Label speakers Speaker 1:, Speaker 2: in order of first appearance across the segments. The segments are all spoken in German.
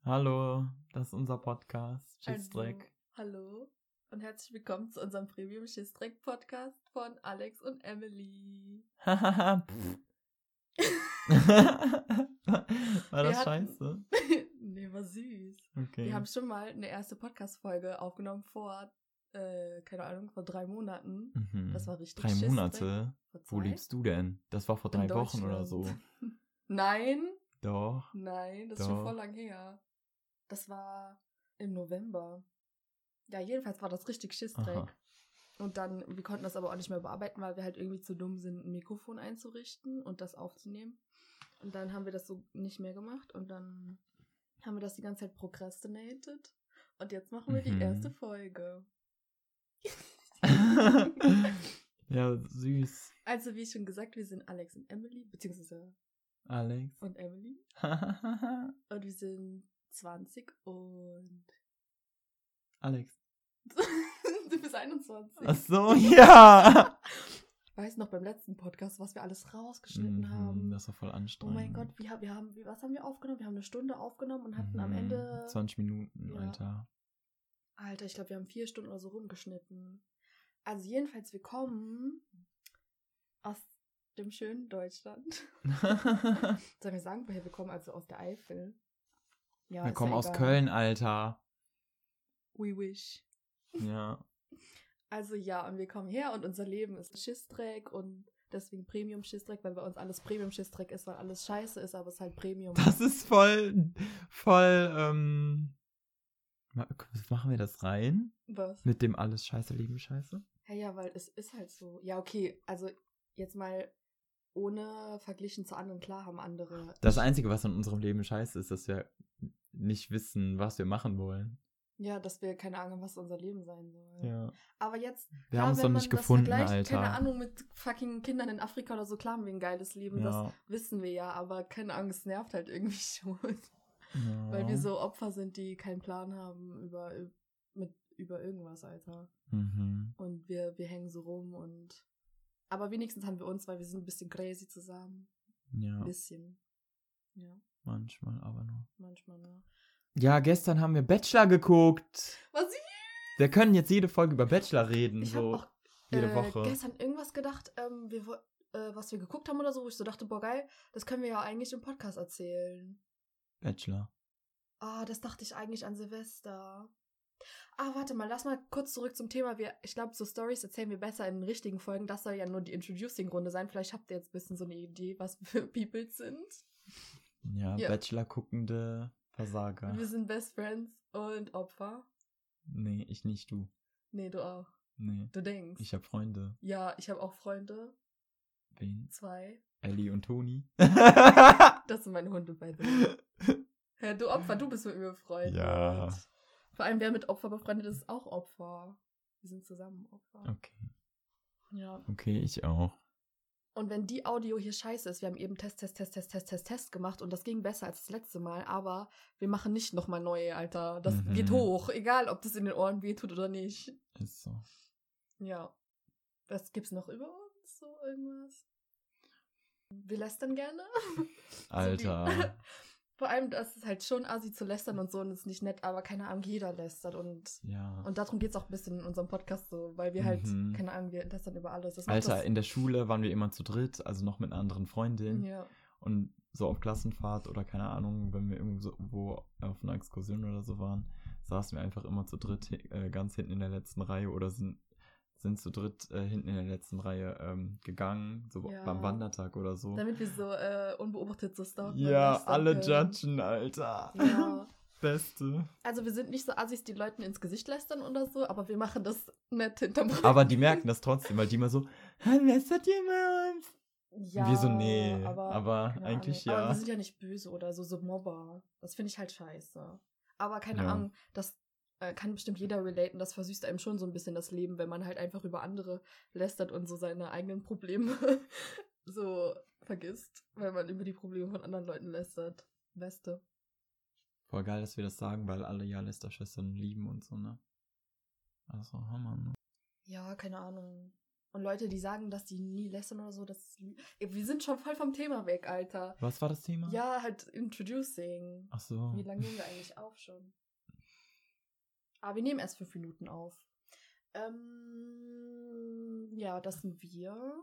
Speaker 1: Hallo, das ist unser Podcast, Schissdreck.
Speaker 2: Hallo und herzlich willkommen zu unserem Premium Schissdreck Podcast von Alex und Emily.
Speaker 1: Hahaha. War das scheiße?
Speaker 2: Nee, war süß.
Speaker 1: Okay.
Speaker 2: Wir haben schon mal eine erste Podcast-Folge aufgenommen vor, keine Ahnung, vor 3 Monaten. Das war richtig
Speaker 1: 3 Monate?
Speaker 2: Vor 2?
Speaker 1: Wo lebst du denn? Das war vor 3 Wochen oder so.
Speaker 2: Nein.
Speaker 1: Doch.
Speaker 2: Nein, das ist schon voll lang her. Das war im November. Ja, jedenfalls war das richtig Schissdreck.
Speaker 1: Aha.
Speaker 2: Und dann, wir konnten das aber auch nicht mehr bearbeiten, weil wir halt irgendwie zu dumm sind, ein Mikrofon einzurichten und das aufzunehmen. Und dann haben wir das so nicht mehr gemacht und dann haben wir das die ganze Zeit procrastinated. Und jetzt machen wir die erste Folge.
Speaker 1: Ja, süß.
Speaker 2: Also, wie schon gesagt, wir sind Alex und Emily, beziehungsweise
Speaker 1: Alex
Speaker 2: und Emily. Und wir sind 20 und
Speaker 1: Alex.
Speaker 2: du bist 21.
Speaker 1: Ach so, ja.
Speaker 2: Weiß noch beim letzten Podcast, was wir alles rausgeschnitten haben.
Speaker 1: Das war voll anstrengend.
Speaker 2: Oh mein Gott, was haben wir aufgenommen? Wir haben eine Stunde aufgenommen und hatten am Ende
Speaker 1: 20 Minuten, ja.
Speaker 2: Alter, ich glaube, wir haben 4 Stunden oder so rumgeschnitten. Also jedenfalls, wir kommen aus dem schönen Deutschland. Sollen wir sagen, woher wir kommen? Also aus der Eifel. Ja,
Speaker 1: wir kommen aus Köln, Alter.
Speaker 2: We wish.
Speaker 1: Ja.
Speaker 2: Also ja, und wir kommen her und unser Leben ist Schissdreck und deswegen Premium Schissdreck, weil bei uns alles Premium Schissdreck ist, weil alles scheiße ist, aber es ist halt Premium.
Speaker 1: Das ist voll, machen wir das rein?
Speaker 2: Was?
Speaker 1: Mit dem alles scheiße, Leben scheiße?
Speaker 2: Ja, weil es ist halt so. Ja, okay, also jetzt mal ohne verglichen zu anderen, klar haben andere.
Speaker 1: Das Einzige, was in unserem Leben scheiße ist, dass wir nicht wissen, was wir machen wollen.
Speaker 2: Ja, dass wir keine Ahnung haben, was unser Leben sein soll.
Speaker 1: Ja.
Speaker 2: Aber jetzt,
Speaker 1: wir haben es doch nicht gefunden, Alter.
Speaker 2: Keine Ahnung, mit fucking Kindern in Afrika oder so, klar haben wir ein geiles Leben, das wissen wir ja, aber keine Angst, es nervt halt irgendwie schon. Ja. Weil wir so Opfer sind, die keinen Plan haben über irgendwas, Alter. Und wir hängen so rum und aber wenigstens haben wir uns, weil wir sind ein bisschen crazy zusammen.
Speaker 1: Ja.
Speaker 2: Ein bisschen. Ja.
Speaker 1: Manchmal, aber nur.
Speaker 2: Manchmal, ja.
Speaker 1: Ja, gestern haben wir Bachelor geguckt.
Speaker 2: Was?
Speaker 1: Wir können jetzt jede Folge über Bachelor reden,
Speaker 2: ich
Speaker 1: so
Speaker 2: auch,
Speaker 1: jede Woche.
Speaker 2: Gestern irgendwas gedacht, was wir geguckt haben oder so, wo ich so dachte, boah, geil, das können wir ja eigentlich im Podcast erzählen.
Speaker 1: Bachelor.
Speaker 2: Das dachte ich eigentlich an Silvester. Warte mal, lass mal kurz zurück zum Thema. Ich glaube, so Storys erzählen wir besser in den richtigen Folgen. Das soll ja nur die Introducing-Runde sein. Vielleicht habt ihr jetzt ein bisschen so eine Idee, was wir Peoples sind.
Speaker 1: Ja, Bachelor-guckende Versager.
Speaker 2: Wir sind Best Friends und Opfer.
Speaker 1: Nee, ich nicht, du.
Speaker 2: Nee, du auch.
Speaker 1: Nee.
Speaker 2: Du denkst.
Speaker 1: Ich habe Freunde.
Speaker 2: Ja, ich habe auch Freunde.
Speaker 1: Wen?
Speaker 2: 2.
Speaker 1: Ellie und Toni.
Speaker 2: Das sind meine Hunde, by the way. Ja, du Opfer, du bist mit mir befreundet.
Speaker 1: Ja.
Speaker 2: Vor allem, wer mit Opfer befreundet ist, ist auch Opfer. Wir sind zusammen Opfer.
Speaker 1: Okay.
Speaker 2: Ja.
Speaker 1: Okay, ich auch.
Speaker 2: Und wenn die Audio hier scheiße ist, wir haben eben Test gemacht und das ging besser als das letzte Mal, aber wir machen nicht nochmal neue, Alter. Das geht hoch, egal ob das in den Ohren wehtut oder nicht.
Speaker 1: Ist so.
Speaker 2: Ja. Was gibt's noch über uns? So irgendwas? Wir lästern gerne.
Speaker 1: Alter.
Speaker 2: So vor allem, das ist halt schon assi zu lästern und so und ist nicht nett, aber keine Ahnung, jeder lästert und darum geht's auch ein bisschen in unserem Podcast so, weil wir halt, keine Ahnung, wir lästern über alles.
Speaker 1: Alter, in der Schule waren wir immer zu dritt, also noch mit einer anderen Freundin.
Speaker 2: Ja.
Speaker 1: Und so auf Klassenfahrt oder keine Ahnung, wenn wir irgendwo auf einer Exkursion oder so waren, saßen wir einfach immer zu dritt ganz hinten in der letzten Reihe oder sind zu dritt hinten in der letzten Reihe gegangen, so beim Wandertag oder so.
Speaker 2: Damit wir so unbeobachtet so stalken.
Speaker 1: Ja, alle judgen, Alter.
Speaker 2: Ja.
Speaker 1: Beste.
Speaker 2: Also wir sind nicht so Assis, die Leuten ins Gesicht lästern oder so, aber wir machen das nett hinterm Rücken.
Speaker 1: Aber die merken das trotzdem, weil die immer so, lästert ihr bei uns?
Speaker 2: Ja,
Speaker 1: wir so, nee, aber eigentlich ja.
Speaker 2: Aber wir sind ja nicht böse oder so Mobber. Das finde ich halt scheiße. Aber keine Ahnung, das kann bestimmt jeder relaten. Das versüßt einem schon so ein bisschen das Leben, wenn man halt einfach über andere lästert und so seine eigenen Probleme so vergisst, weil man über die Probleme von anderen Leuten lästert. Beste.
Speaker 1: Voll geil, dass wir das sagen, weil alle ja Lästerschwestern lieben und so, ne? Also, Hammer, ne?
Speaker 2: Ja, keine Ahnung. Und Leute, die sagen, dass die nie lästern oder so, wir sind schon voll vom Thema weg, Alter.
Speaker 1: Was war das Thema?
Speaker 2: Ja, halt Introducing.
Speaker 1: Ach so.
Speaker 2: Wie lange nehmen wir eigentlich auf schon? Wir nehmen erst 5 Minuten auf. Ja, das sind wir.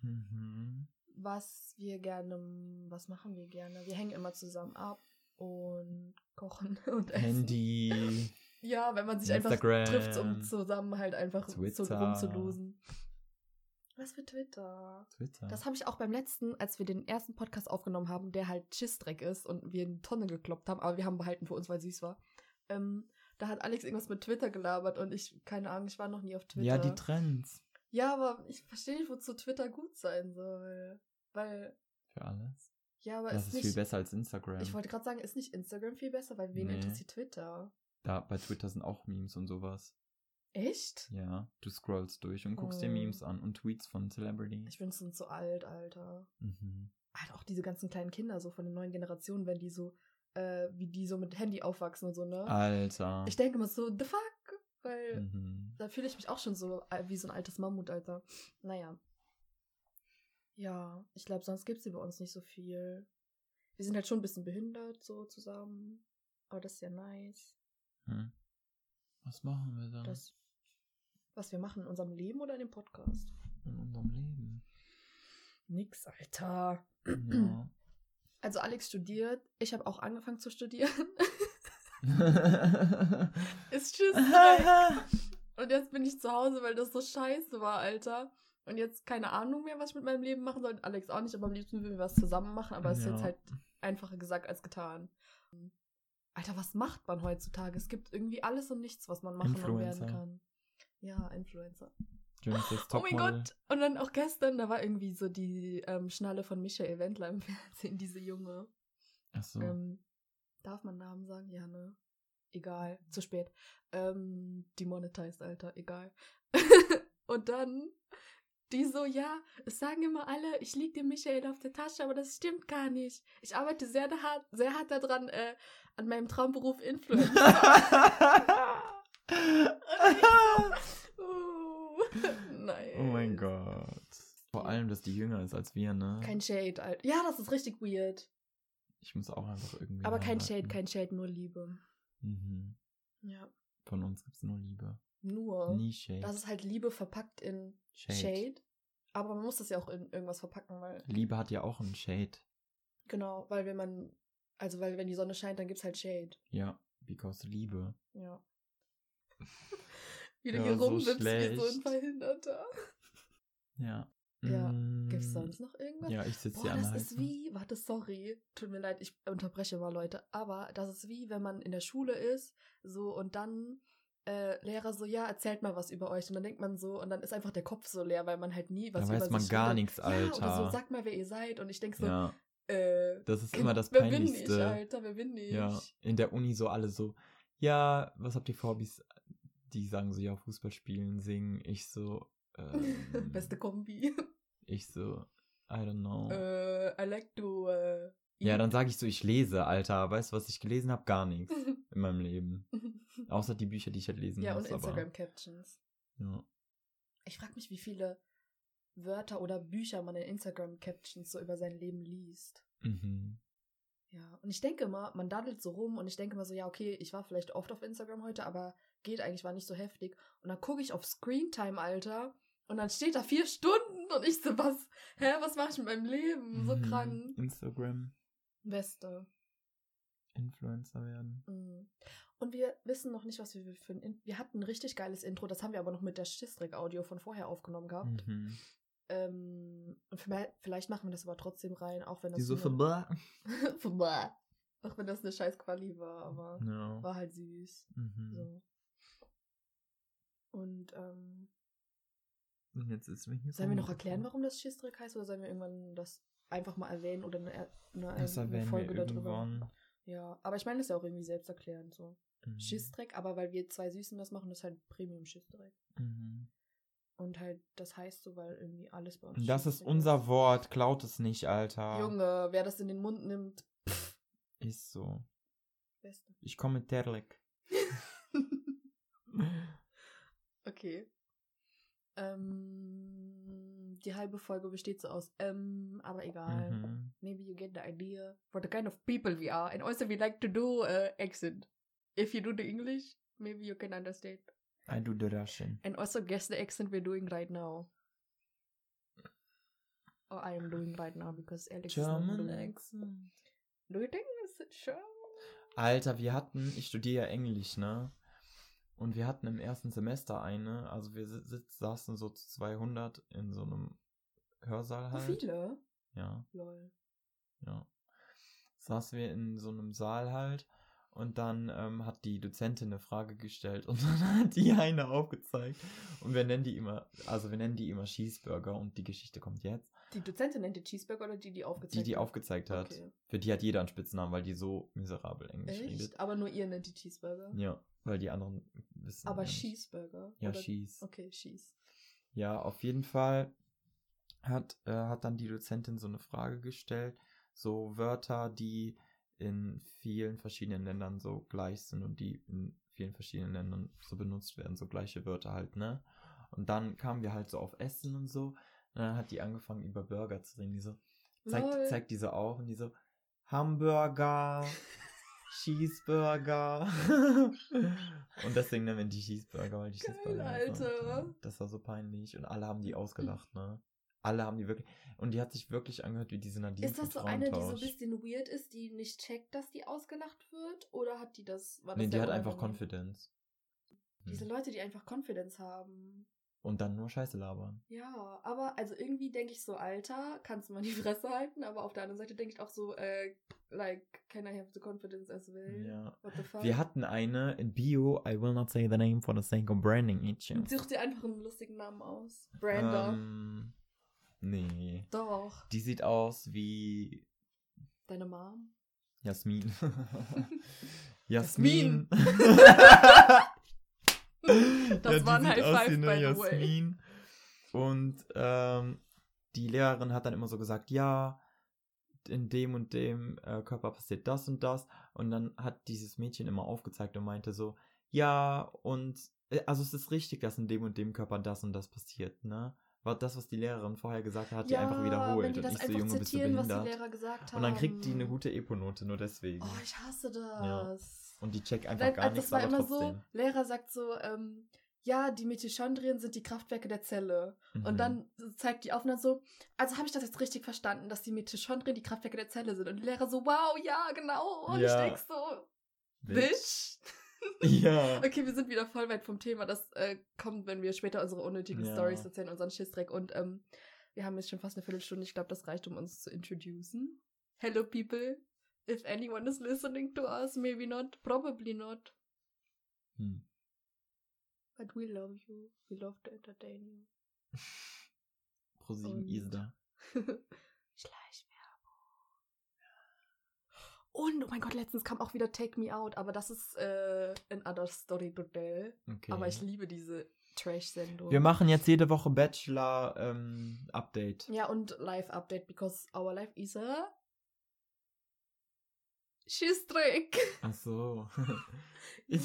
Speaker 2: Was machen wir gerne? Wir hängen immer zusammen ab und kochen und essen.
Speaker 1: Handy.
Speaker 2: Ja, wenn man sich
Speaker 1: Instagram,
Speaker 2: einfach trifft, um zusammen halt einfach
Speaker 1: Twitter.
Speaker 2: so rumzulosen. Was für Twitter? Das habe ich auch beim letzten, als wir den ersten Podcast aufgenommen haben, der halt Schissdreck ist und wir eine Tonne gekloppt haben, aber wir haben behalten für uns, weil süß war. Da hat Alex irgendwas mit Twitter gelabert und keine Ahnung, ich war noch nie auf Twitter.
Speaker 1: Ja, die Trends.
Speaker 2: Ja, aber ich verstehe nicht, wozu Twitter gut sein soll. Weil...
Speaker 1: Für alles?
Speaker 2: Ja, aber
Speaker 1: das ist viel besser als Instagram.
Speaker 2: Ich wollte gerade sagen, ist nicht Instagram viel besser? Weil wen interessiert Twitter?
Speaker 1: Bei Twitter sind auch Memes und sowas.
Speaker 2: Echt?
Speaker 1: Ja, du scrollst durch und guckst dir Memes an und Tweets von Celebrities.
Speaker 2: Ich finde, es sind so alt, Alter. Halt auch diese ganzen kleinen Kinder so von den neuen Generationen, wenn die so, wie die so mit Handy aufwachsen und so, ne?
Speaker 1: Alter.
Speaker 2: Ich denke immer so, the fuck? Weil da fühle ich mich auch schon so wie so ein altes Mammut, Alter. Naja. Ja, ich glaube, sonst gibt es über uns nicht so viel. Wir sind halt schon ein bisschen behindert, so zusammen. Aber das ist ja nice.
Speaker 1: Was machen wir dann?
Speaker 2: Was wir machen in unserem Leben oder in dem Podcast?
Speaker 1: In unserem Leben.
Speaker 2: Nix, Alter.
Speaker 1: Ja.
Speaker 2: Also Alex studiert. Ich habe auch angefangen zu studieren. Ist tschüss. Und jetzt bin ich zu Hause, weil das so scheiße war, Alter. Und jetzt keine Ahnung mehr, was ich mit meinem Leben machen soll. Alex auch nicht, aber am liebsten würden wir was zusammen machen. Aber es ist jetzt halt einfacher gesagt als getan. Alter, was macht man heutzutage? Es gibt irgendwie alles und nichts, was man machen und werden kann. Ja, Influencer. Oh mein Gott. Und dann auch gestern, da war irgendwie so die Schnalle von Michael Wendler im Fernsehen, diese Junge.
Speaker 1: Ach so.
Speaker 2: Darf man Namen sagen? Ja, ne? Egal. Zu spät. Demonetized, Alter. Egal. Und dann die so, ja, es sagen immer alle, ich lieg dem Michael auf der Tasche, aber das stimmt gar nicht. Ich arbeite sehr hart daran, an meinem Traumberuf Influencer. Nein.
Speaker 1: Oh mein Gott. Vor allem, dass die jünger ist als wir, ne?
Speaker 2: Kein Shade, Alter. Ja, das ist richtig weird.
Speaker 1: Ich muss auch einfach irgendwie...
Speaker 2: Aber kein Shade, nur Liebe. Ja.
Speaker 1: Von uns gibt's nur Liebe.
Speaker 2: Nur.
Speaker 1: Nie Shade.
Speaker 2: Das ist halt Liebe verpackt in Shade. Aber man muss das ja auch in irgendwas verpacken, weil...
Speaker 1: Liebe hat ja auch einen Shade.
Speaker 2: Genau, weil wenn die Sonne scheint, dann gibt's halt Shade.
Speaker 1: Ja, because Liebe.
Speaker 2: Ja. Wie du hier rumwippst wie so ein Verhinderter.
Speaker 1: Ja.
Speaker 2: Ja. Gibt's sonst noch irgendwas?
Speaker 1: Ja, ich sitze hier an der
Speaker 2: Das ist wie... Warte, sorry. Tut mir leid, ich unterbreche mal, Leute. Aber das ist wie, wenn man in der Schule ist, so, und dann... Lehrer so, ja, erzählt mal was über euch. Und dann denkt man so, und dann ist einfach der Kopf so leer, weil man halt nie was
Speaker 1: über sich... Da weiß man gar nichts, Alter.
Speaker 2: Ja, oder so, sagt mal, wer ihr seid. Und ich denke so,
Speaker 1: ja. Das ist immer das
Speaker 2: wer
Speaker 1: Peinlichste.
Speaker 2: Bin ich, Alter? Wer bin ich?
Speaker 1: Ja, in der Uni so alle so, ja, was habt ihr für Hobbys? Die sagen so, ja, Fußball spielen, singen. Ich so,
Speaker 2: beste Kombi.
Speaker 1: Ich so, I don't know.
Speaker 2: I like to...
Speaker 1: Ja, dann sage ich so, ich lese, Alter. Weißt du, was ich gelesen habe? Gar nichts in meinem Leben. Außer die Bücher, die ich halt lesen muss.
Speaker 2: Ja, und Instagram-Captions.
Speaker 1: Ja.
Speaker 2: Ich frage mich, wie viele Wörter oder Bücher man in Instagram-Captions so über sein Leben liest. Ja, und ich denke immer, man daddelt so rum und ich denke immer so, ja, okay, ich war vielleicht oft auf Instagram heute, aber geht eigentlich, war nicht so heftig. Und dann gucke ich auf Screentime, Alter, und dann steht da 4 Stunden und ich so, was mache ich mit meinem Leben? So krank.
Speaker 1: Instagram.
Speaker 2: Beste.
Speaker 1: Influencer werden.
Speaker 2: Und wir wissen noch nicht, was wir für wir hatten ein richtig geiles Intro, das haben wir aber noch mit der Schissdreck-Audio von vorher aufgenommen gehabt. Und vielleicht machen wir das aber trotzdem rein, auch wenn das auch wenn das eine scheiß Quali war, aber war halt süß. So. Und
Speaker 1: jetzt ist mir hier
Speaker 2: sollen wir noch erklären, warum das Schissdreck heißt, oder sollen wir irgendwann das einfach mal erwähnen oder eine Folge darüber? Ja, aber ich meine, das ist ja auch irgendwie selbsterklärend so. Schissdreck, aber weil wir 2 Süßen das machen, das ist halt Premium-Schissdreck. Und halt, das heißt so, weil irgendwie alles bei uns
Speaker 1: das ist unser Wort, klaut es nicht, Alter.
Speaker 2: Junge, wer das in den Mund nimmt,
Speaker 1: ist so.
Speaker 2: Beste.
Speaker 1: Ich komme mit Terlek.
Speaker 2: Okay. Die halbe Folge besteht so aus aber egal. Maybe you get the idea for the kind of people we are. And also we like to do accent. If you do the English, maybe you can understand.
Speaker 1: I do the Russian.
Speaker 2: And also guess the accent we're doing right now. Or I am doing right now, because Alex
Speaker 1: German accent.
Speaker 2: Do you think it's German?
Speaker 1: Alter, ich studiere ja Englisch, ne? Und wir hatten im ersten Semester also wir saßen so zu 200 in so einem Hörsaal halt.
Speaker 2: Wie viele?
Speaker 1: Ja.
Speaker 2: Lol.
Speaker 1: Ja. Saßen wir in so einem Saal halt und dann hat die Dozentin eine Frage gestellt und dann hat die eine aufgezeigt und wir nennen die immer Cheeseburger und die Geschichte kommt jetzt.
Speaker 2: Die Dozentin nennt die Cheeseburger oder die aufgezeigt hat?
Speaker 1: Die aufgezeigt hat. Okay. Für die hat jeder einen Spitznamen, weil die so miserabel Englisch redet.
Speaker 2: Aber nur ihr nennt die Cheeseburger?
Speaker 1: Ja, weil die anderen wissen.
Speaker 2: Aber Cheeseburger?
Speaker 1: Ja,
Speaker 2: oder?
Speaker 1: Cheese.
Speaker 2: Okay, Cheese.
Speaker 1: Ja, auf jeden Fall hat dann die Dozentin so eine Frage gestellt. So Wörter, die in vielen verschiedenen Ländern so gleich sind und die in vielen verschiedenen Ländern so benutzt werden. So gleiche Wörter halt, ne? Und dann kamen wir halt so auf Essen und so. Und dann hat die angefangen, über Burger zu reden. Die so, zeigt die so auf und die so, Hamburger, Cheeseburger. Und deswegen nennen wir die Cheeseburger, weil die
Speaker 2: Geil,
Speaker 1: Cheeseburger.
Speaker 2: Alter.
Speaker 1: Das war so peinlich. Und alle haben die ausgelacht, ne? Alle haben die wirklich. Und die hat sich wirklich angehört wie diese Nadine.
Speaker 2: Ist das so eine, die so ein bisschen weird ist, die nicht checkt, dass die ausgelacht wird? Oder hat die das?
Speaker 1: Nee, die hat einfach Confidence.
Speaker 2: Diese Leute, die einfach Confidence haben.
Speaker 1: Und dann nur Scheiße labern.
Speaker 2: Ja, aber also irgendwie denke ich so, Alter, kannst du mal die Fresse halten, aber auf der anderen Seite denke ich auch so, like, can I have the confidence as well?
Speaker 1: Ja.
Speaker 2: What the fuck?
Speaker 1: Wir hatten eine in Bio, I will not say the name for the sake of branding itches.
Speaker 2: Such dir einfach einen lustigen Namen aus. Brander.
Speaker 1: Nee.
Speaker 2: Doch.
Speaker 1: Die sieht aus wie...
Speaker 2: Deine Mom?
Speaker 1: Jasmin. Jasmin.
Speaker 2: Das war ein High Five, by the way.
Speaker 1: Und die Lehrerin hat dann immer so gesagt, ja, in dem und dem Körper passiert das und das. Und dann hat dieses Mädchen immer aufgezeigt und meinte so, ja, und also es ist richtig, dass in dem und dem Körper das und das passiert, ne? War das, was die Lehrerin vorher gesagt hat, die einfach wiederholt.
Speaker 2: Wenn die das
Speaker 1: und nicht so, Junge, bist du
Speaker 2: zitieren, was
Speaker 1: behindert.
Speaker 2: die Lehrer gesagt haben.
Speaker 1: Und dann kriegt die eine gute Epo-Note, nur deswegen.
Speaker 2: Oh, ich hasse das.
Speaker 1: Ja. Und die checkt einfach gar nichts, aber trotzdem.
Speaker 2: So, Lehrer sagt so, ja, die Mitochondrien sind die Kraftwerke der Zelle. Und dann zeigt die auf und dann so, also habe ich das jetzt richtig verstanden, dass die Mitochondrien die Kraftwerke der Zelle sind. Und die Lehrer so, wow, ja, genau. Und ich denk so, Bitch.
Speaker 1: Ja.
Speaker 2: Okay, wir sind wieder voll weit vom Thema. Das kommt, wenn wir später unsere unnötigen Storys erzählen, unseren Schissdreck. Und wir haben jetzt schon fast eine Viertelstunde. Ich glaube, das reicht, um uns zu introducen. Hello, people. If anyone is listening to us, maybe not, probably not. But we love you. We love to entertain you.
Speaker 1: ProSieben Isda.
Speaker 2: Schleichwerbung. Und, oh mein Gott, letztens kam auch wieder Take Me Out, aber das ist another story to tell. Okay. Aber ich liebe diese Trash-Sendung.
Speaker 1: Wir machen jetzt jede Woche Bachelor-Update.
Speaker 2: Ja, und Live-Update, because our life is a Schissdreck.
Speaker 1: Ach so.
Speaker 2: The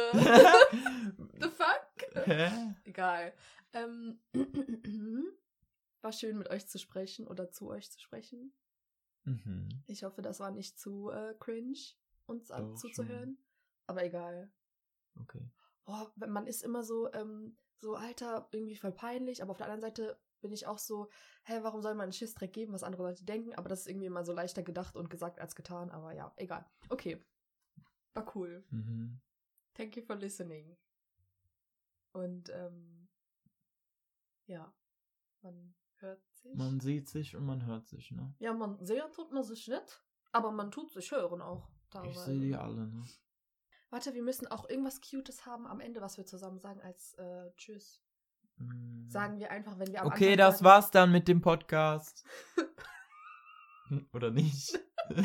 Speaker 2: fuck?
Speaker 1: Hä?
Speaker 2: Egal. War schön, mit euch zu sprechen oder zu euch zu sprechen. Ich hoffe, das war nicht zu cringe, uns zuzuhören. Aber egal.
Speaker 1: Okay.
Speaker 2: Oh, man ist immer so, Alter, irgendwie voll peinlich, aber auf der anderen Seite bin ich auch so, warum soll man einen Schissdreck geben, was andere Leute denken? Aber das ist irgendwie immer so leichter gedacht und gesagt als getan, aber ja, egal. Okay. War cool. Thank you for listening. Und, ja, man hört sich.
Speaker 1: Man sieht sich und man hört sich, ne?
Speaker 2: Ja, man sehen tut man sich nicht, aber man tut sich hören auch. Teilweise.
Speaker 1: Ich sehe die alle, ne?
Speaker 2: Warte, wir müssen auch irgendwas Cutes haben am Ende, was wir zusammen sagen als Tschüss. Sagen wir einfach, wenn wir am
Speaker 1: Okay,
Speaker 2: Anfang
Speaker 1: das
Speaker 2: sagen,
Speaker 1: war's dann mit dem Podcast. Oder nicht?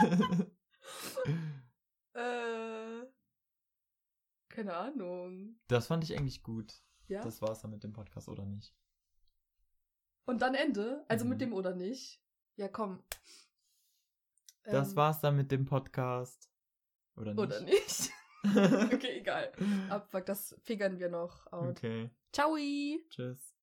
Speaker 2: Keine Ahnung.
Speaker 1: Das fand ich eigentlich gut.
Speaker 2: Ja?
Speaker 1: Das war's dann mit dem Podcast, oder nicht?
Speaker 2: Und dann Ende? Also mit dem oder nicht? Ja, komm.
Speaker 1: Das war's dann mit dem Podcast. Oder nicht?
Speaker 2: Oder nicht? Okay, egal. Abfuck, das figern wir noch out.
Speaker 1: Okay.
Speaker 2: Ciao.
Speaker 1: Tschüss.